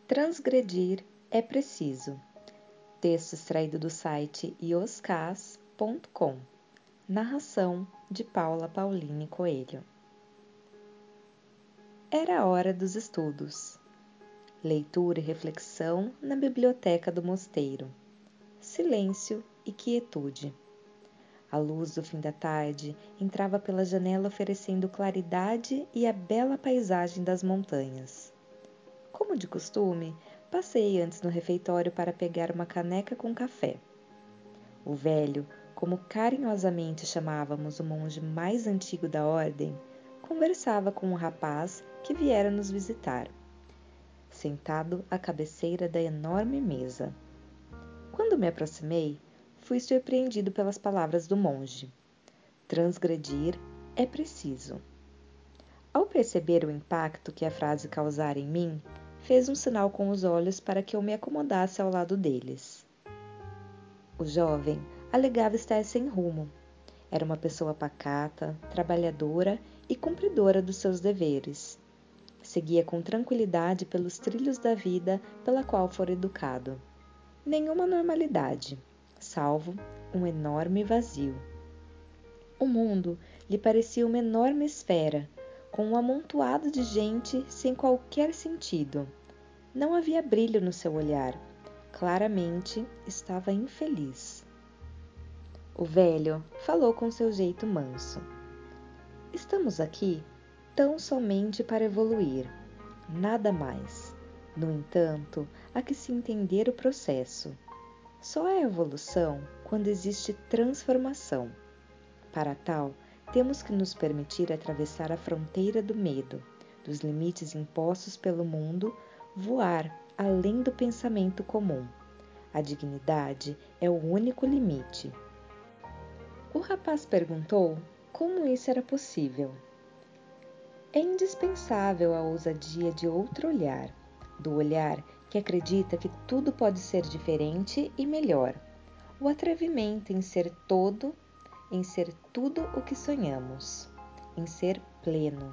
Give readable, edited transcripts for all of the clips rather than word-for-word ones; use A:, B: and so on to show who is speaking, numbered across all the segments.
A: Transgredir é preciso. Texto extraído do site ioscas.com. Narração de Paula Pauline Coelho. Era a hora dos estudos. Leitura e reflexão na biblioteca do mosteiro. Silêncio e quietude. A luz do fim da tarde entrava pela janela oferecendo claridade e a bela paisagem das montanhas. Como de costume, passei antes no refeitório para pegar uma caneca com café. O velho, como carinhosamente chamávamos o monge mais antigo da ordem, conversava com um rapaz que viera nos visitar, sentado à cabeceira da enorme mesa. Quando me aproximei, fui surpreendido pelas palavras do monge. Transgredir é preciso. Ao perceber o impacto que a frase causara em mim, fez um sinal com os olhos para que eu me acomodasse ao lado deles. O jovem alegava estar sem rumo. Era uma pessoa pacata, trabalhadora e cumpridora dos seus deveres. Seguia com tranquilidade pelos trilhos da vida pela qual fora educado. Nenhuma normalidade, salvo um enorme vazio. O mundo lhe parecia uma enorme esfera, com um amontoado de gente sem qualquer sentido. Não havia brilho no seu olhar. Claramente estava infeliz. O velho falou com seu jeito manso. Estamos aqui tão somente para evoluir, nada mais. No entanto, há que se entender o processo. Só há evolução quando existe transformação. Para tal, temos que nos permitir atravessar a fronteira do medo, dos limites impostos pelo mundo, voar além do pensamento comum. A dignidade é o único limite. O rapaz perguntou como isso era possível. É indispensável a ousadia de outro olhar, do olhar que acredita que tudo pode ser diferente e melhor, o atrevimento em ser tudo o que sonhamos, em ser pleno,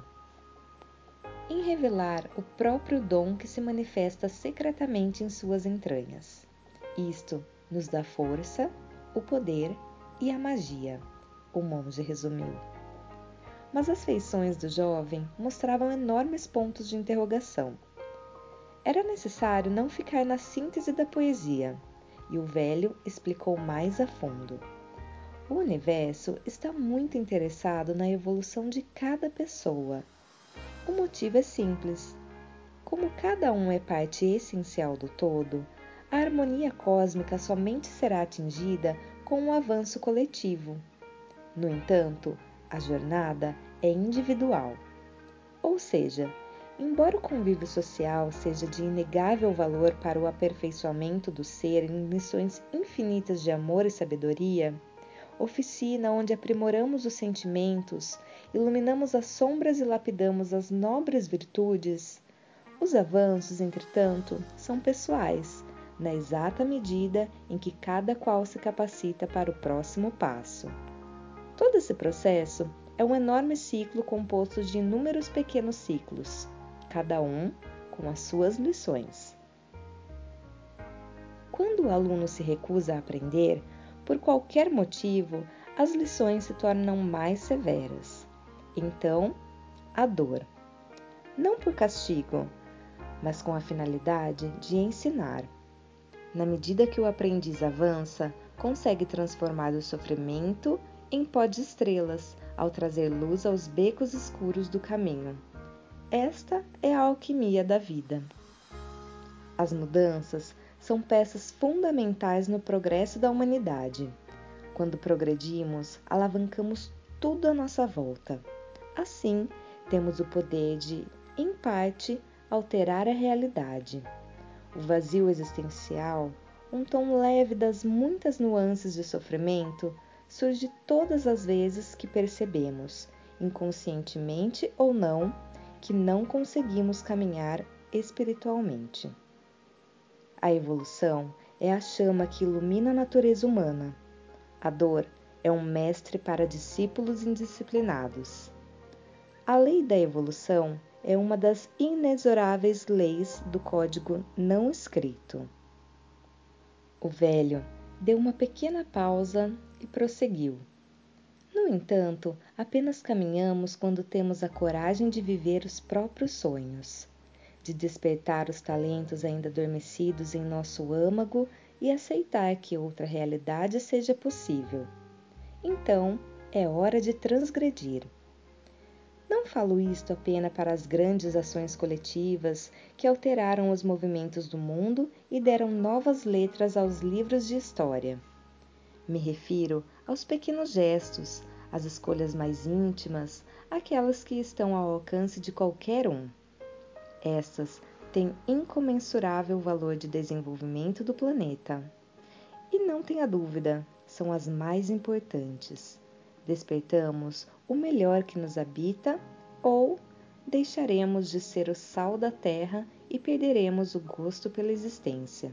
A: em revelar o próprio dom que se manifesta secretamente em suas entranhas. Isto nos dá força, o poder e a magia, o monge resumiu. Mas as feições do jovem mostravam enormes pontos de interrogação. Era necessário não ficar na síntese da poesia, e o velho explicou mais a fundo. O universo está muito interessado na evolução de cada pessoa. O motivo é simples. Como cada um é parte essencial do todo, a harmonia cósmica somente será atingida com um avanço coletivo. No entanto, a jornada é individual. Ou seja, embora o convívio social seja de inegável valor para o aperfeiçoamento do ser em missões infinitas de amor e sabedoria, oficina onde aprimoramos os sentimentos, iluminamos as sombras e lapidamos as nobres virtudes, os avanços, entretanto, são pessoais, na exata medida em que cada qual se capacita para o próximo passo. Todo esse processo é um enorme ciclo composto de inúmeros pequenos ciclos, cada um com as suas lições. Quando o aluno se recusa a aprender, por qualquer motivo, as lições se tornam mais severas. Então, a dor. Não por castigo, mas com a finalidade de ensinar. Na medida que o aprendiz avança, consegue transformar o sofrimento em pó de estrelas, ao trazer luz aos becos escuros do caminho. Esta é a alquimia da vida. As mudanças são peças fundamentais no progresso da humanidade. Quando progredimos, alavancamos tudo à nossa volta. Assim, temos o poder de, em parte, alterar a realidade. O vazio existencial, um tom leve das muitas nuances de sofrimento, surge todas as vezes que percebemos, inconscientemente ou não, que não conseguimos caminhar espiritualmente. A evolução é a chama que ilumina a natureza humana. A dor é um mestre para discípulos indisciplinados. A lei da evolução é uma das inexoráveis leis do código não escrito. O velho deu uma pequena pausa e prosseguiu. No entanto, apenas caminhamos quando temos a coragem de viver os próprios sonhos, de despertar os talentos ainda adormecidos em nosso âmago e aceitar que outra realidade seja possível. Então, é hora de transgredir. Não falo isto apenas para as grandes ações coletivas que alteraram os movimentos do mundo e deram novas letras aos livros de história. Me refiro aos pequenos gestos, às escolhas mais íntimas, aquelas que estão ao alcance de qualquer um. Essas têm incomensurável valor de desenvolvimento do planeta. E não tenha dúvida, são as mais importantes. Despertamos o melhor que nos habita ou deixaremos de ser o sal da terra e perderemos o gosto pela existência.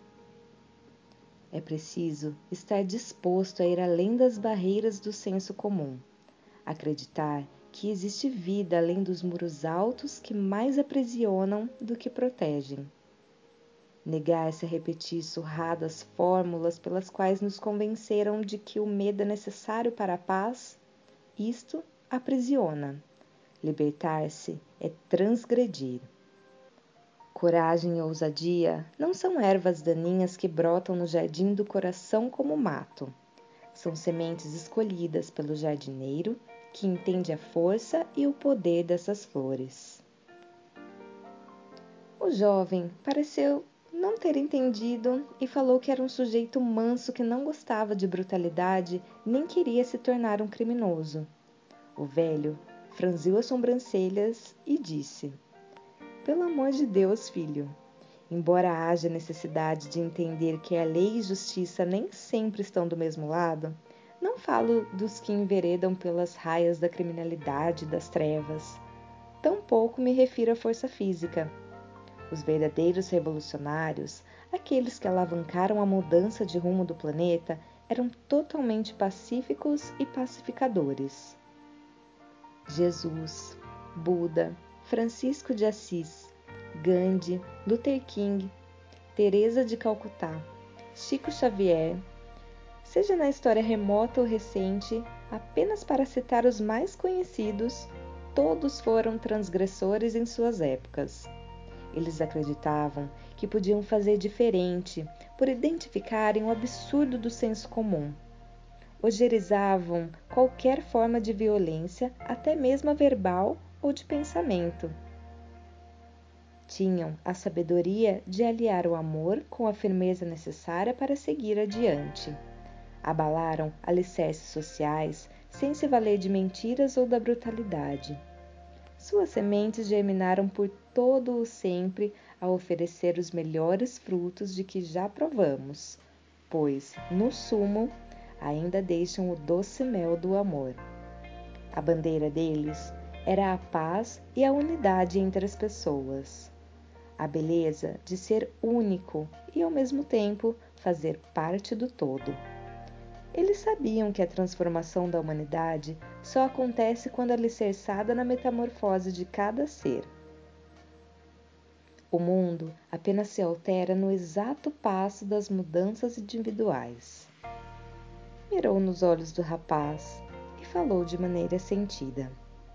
A: É preciso estar disposto a ir além das barreiras do senso comum, acreditar que existe vida além dos muros altos que mais aprisionam do que protegem. Negar-se a repetir surradas fórmulas pelas quais nos convenceram de que o medo é necessário para a paz, isto aprisiona. Libertar-se é transgredir. Coragem e ousadia não são ervas daninhas que brotam no jardim do coração como mato. São sementes escolhidas pelo jardineiro que entende a força e o poder dessas flores. O jovem pareceu não ter entendido e falou que era um sujeito manso que não gostava de brutalidade nem queria se tornar um criminoso. O velho franziu as sobrancelhas e disse: Pelo amor de Deus, filho, embora haja necessidade de entender que a lei e justiça nem sempre estão do mesmo lado, não falo dos que enveredam pelas raias da criminalidade e das trevas. Tampouco me refiro à força física. Os verdadeiros revolucionários, aqueles que alavancaram a mudança de rumo do planeta, eram totalmente pacíficos e pacificadores. Jesus, Buda, Francisco de Assis, Gandhi, Luther King, Teresa de Calcutá, Chico Xavier, seja na história remota ou recente, apenas para citar os mais conhecidos, todos foram transgressores em suas épocas. Eles acreditavam que podiam fazer diferente por identificarem o absurdo do senso comum. Ojerizavam qualquer forma de violência, até mesmo a verbal ou de pensamento. Tinham a sabedoria de aliar o amor com a firmeza necessária para seguir adiante. Abalaram alicerces sociais sem se valer de mentiras ou da brutalidade. Suas sementes germinaram por todo o sempre a oferecer os melhores frutos de que já provamos, pois, no sumo, ainda deixam o doce mel do amor. A bandeira deles era a paz e a unidade entre as pessoas. A beleza de ser único e, ao mesmo tempo, fazer parte do todo. Eles sabiam que a transformação da humanidade só acontece quando alicerçada na metamorfose de cada ser. O mundo apenas se altera no exato passo das mudanças individuais. Mirou nos olhos do rapaz e falou de maneira sentida.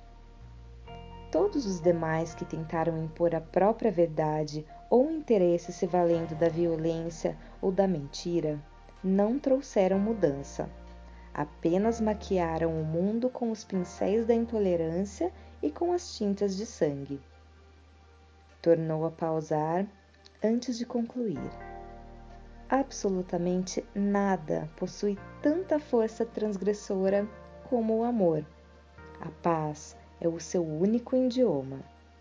A: Todos os demais que tentaram impor a própria verdade ou interesse se valendo da violência ou da mentira, não trouxeram mudança. Apenas maquiaram o mundo com os pincéis da intolerância e com as tintas de sangue. Tornou a pausar antes de concluir. Absolutamente nada possui tanta força transgressora como o amor. A paz é o seu único idioma.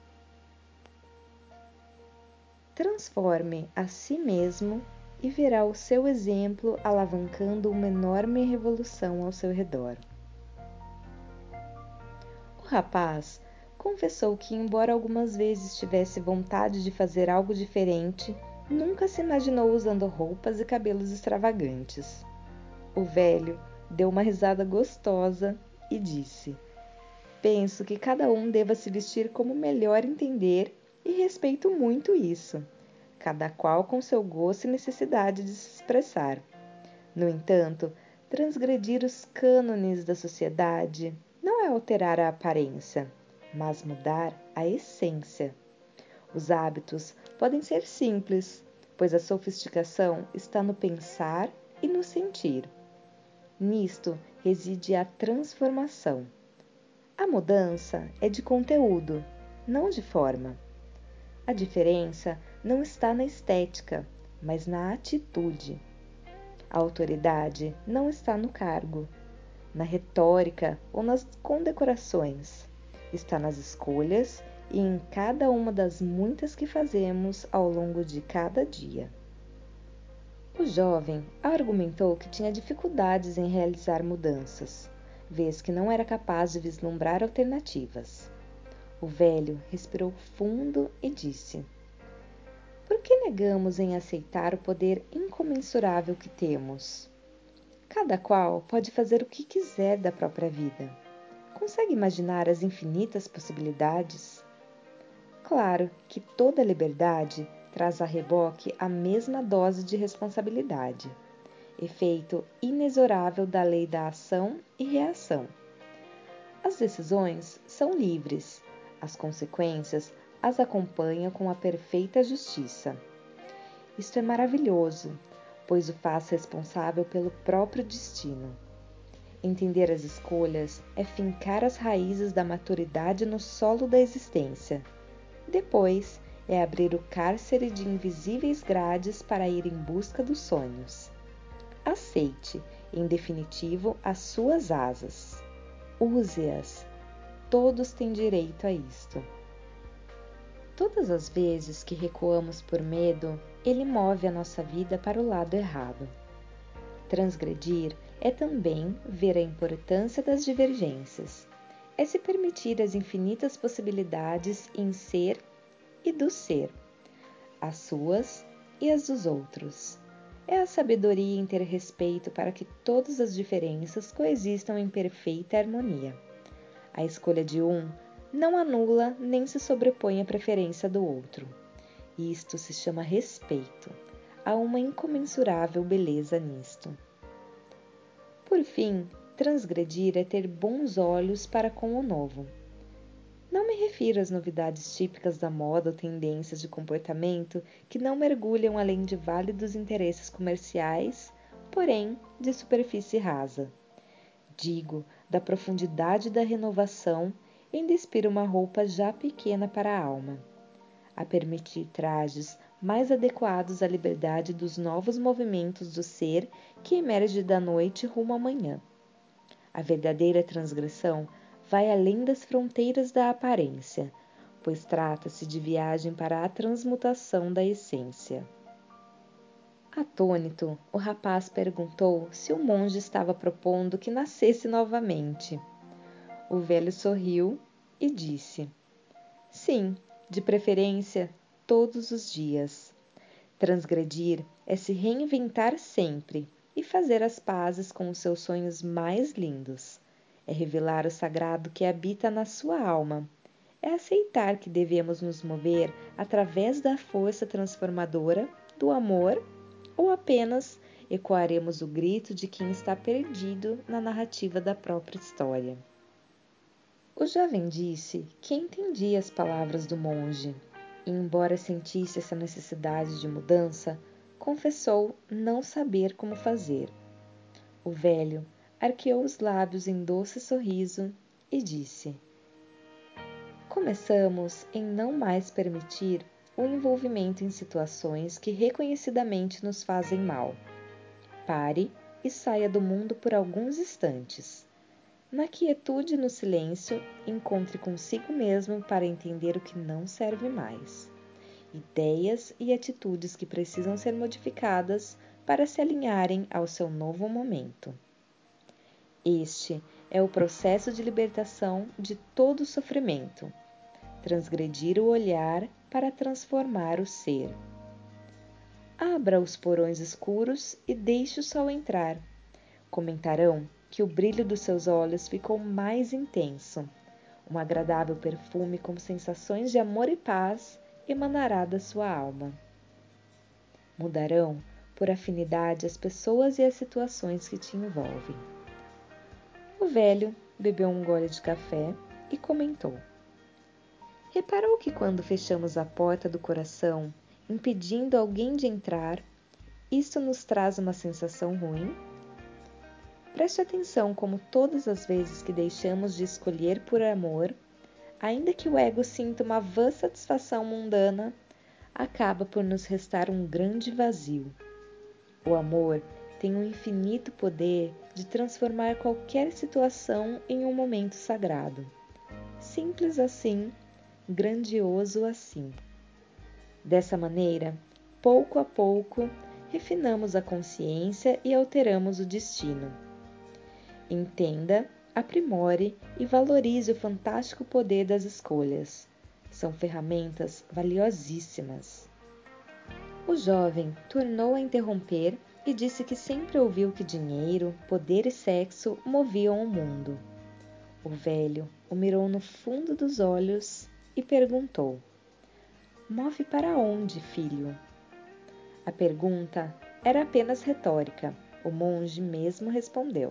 A: Transforme a si mesmo e verá o seu exemplo alavancando uma enorme revolução ao seu redor. O rapaz confessou que, embora algumas vezes tivesse vontade de fazer algo diferente, nunca se imaginou usando roupas e cabelos extravagantes. O velho deu uma risada gostosa e disse: Penso que cada um deva se vestir como melhor entender e respeito muito isso, cada qual com seu gosto e necessidade de se expressar. No entanto, transgredir os cânones da sociedade não é alterar a aparência, mas mudar a essência. Os hábitos podem ser simples, pois a sofisticação está no pensar e no sentir. Nisto reside a transformação. A mudança é de conteúdo, não de forma. A diferença não está na estética, mas na atitude. A autoridade não está no cargo, na retórica ou nas condecorações. Está nas escolhas e em cada uma das muitas que fazemos ao longo de cada dia. O jovem argumentou que tinha dificuldades em realizar mudanças, vez que não era capaz de vislumbrar alternativas. O velho respirou fundo e disse: Por que negamos em aceitar o poder incomensurável que temos? Cada qual pode fazer o que quiser da própria vida. Consegue imaginar as infinitas possibilidades? Claro que toda liberdade traz a reboque a mesma dose de responsabilidade, efeito inexorável da lei da ação e reação. As decisões são livres, as consequências as acompanham com a perfeita justiça. Isto é maravilhoso, pois o faz responsável pelo próprio destino. Entender as escolhas é fincar as raízes da maturidade no solo da existência. Depois, é abrir o cárcere de invisíveis grades para ir em busca dos sonhos. Aceite, em definitivo, as suas asas. Use-as. Todos têm direito a isto. Todas as vezes que recuamos por medo, ele move a nossa vida para o lado errado. Transgredir é também ver a importância das divergências. É se permitir as infinitas possibilidades em ser e do ser, as suas e as dos outros. É a sabedoria em ter respeito para que todas as diferenças coexistam em perfeita harmonia. A escolha de um não anula nem se sobrepõe à preferência do outro. Isto se chama respeito. Há uma incomensurável beleza nisto. Por fim, transgredir é ter bons olhos para com o novo. Não me refiro às novidades típicas da moda ou tendências de comportamento que não mergulham além de válidos interesses comerciais, porém de superfície rasa. Digo da profundidade da renovação em despir uma roupa já pequena para a alma, a permitir trajes mais adequados à liberdade dos novos movimentos do ser que emerge da noite rumo à manhã. A verdadeira transgressão vai além das fronteiras da aparência, pois trata-se de viagem para a transmutação da essência. Atônito, o rapaz perguntou se o monge estava propondo que nascesse novamente. O velho sorriu e disse: Sim, de preferência todos os dias. Transgredir é se reinventar sempre e fazer as pazes com os seus sonhos mais lindos. É revelar o sagrado que habita na sua alma. É aceitar que devemos nos mover através da força transformadora do amor ou apenas ecoaremos o grito de quem está perdido na narrativa da própria história. O jovem disse que entendia as palavras do monge e, embora sentisse essa necessidade de mudança, confessou não saber como fazer. O velho arqueou os lábios em doce sorriso e disse: Começamos em não mais permitir o envolvimento em situações que reconhecidamente nos fazem mal. Pare e saia do mundo por alguns instantes. Na quietude e no silêncio, encontre consigo mesmo para entender o que não serve mais. Ideias e atitudes que precisam ser modificadas para se alinharem ao seu novo momento. Este é o processo de libertação de todo sofrimento. Transgredir o olhar para transformar o ser. Abra os porões escuros e deixe o sol entrar. Comentarão que o brilho dos seus olhos ficou mais intenso. Um agradável perfume com sensações de amor e paz emanará da sua alma. Mudarão por afinidade as pessoas e as situações que te envolvem. O velho bebeu um gole de café e comentou: Reparou que quando fechamos a porta do coração, impedindo alguém de entrar, isso nos traz uma sensação ruim? Preste atenção como todas as vezes que deixamos de escolher por amor, ainda que o ego sinta uma vã satisfação mundana, acaba por nos restar um grande vazio. O amor tem um infinito poder de transformar qualquer situação em um momento sagrado. Simples assim, grandioso assim. Dessa maneira, pouco a pouco, refinamos a consciência e alteramos o destino. Entenda, aprimore e valorize o fantástico poder das escolhas. São ferramentas valiosíssimas. O jovem tornou a interromper e disse que sempre ouviu que dinheiro, poder e sexo moviam o mundo. O velho o mirou no fundo dos olhos e perguntou: Move para onde, filho? A pergunta era apenas retórica. O monge mesmo respondeu: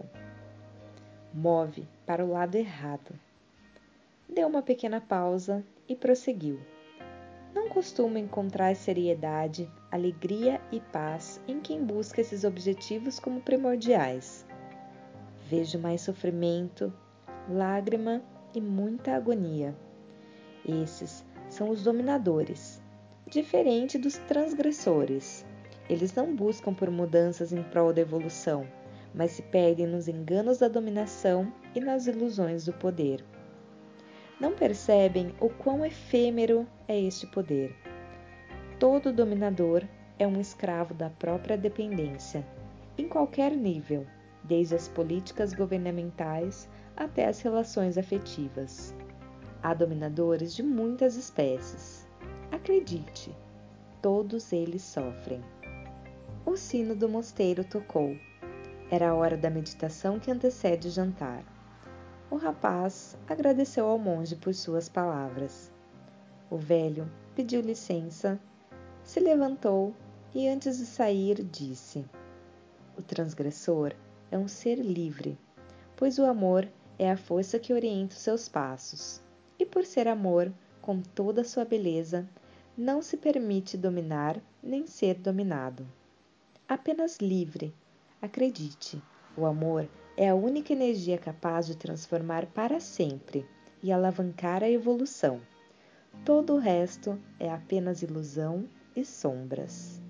A: Move para o lado errado. Deu uma pequena pausa e prosseguiu: Não costumo encontrar seriedade, alegria e paz em quem busca esses objetivos como primordiais. Vejo mais sofrimento, lágrima e muita agonia. Esses são os dominadores, diferente dos transgressores. Eles não buscam por mudanças em prol da evolução, mas se perdem nos enganos da dominação e nas ilusões do poder. Não percebem o quão efêmero é este poder. Todo dominador é um escravo da própria dependência, em qualquer nível, desde as políticas governamentais até as relações afetivas. Há dominadores de muitas espécies. Acredite, todos eles sofrem. O sino do mosteiro tocou. Era a hora da meditação que antecede o jantar. O rapaz agradeceu ao monge por suas palavras. O velho pediu licença, se levantou e, antes de sair, disse: O transgressor é um ser livre, pois o amor é a força que orienta os seus passos. E por ser amor, com toda a sua beleza, não se permite dominar nem ser dominado. Apenas livre, acredite, o amor é a única energia capaz de transformar para sempre e alavancar a evolução. Todo o resto é apenas ilusão e sombras.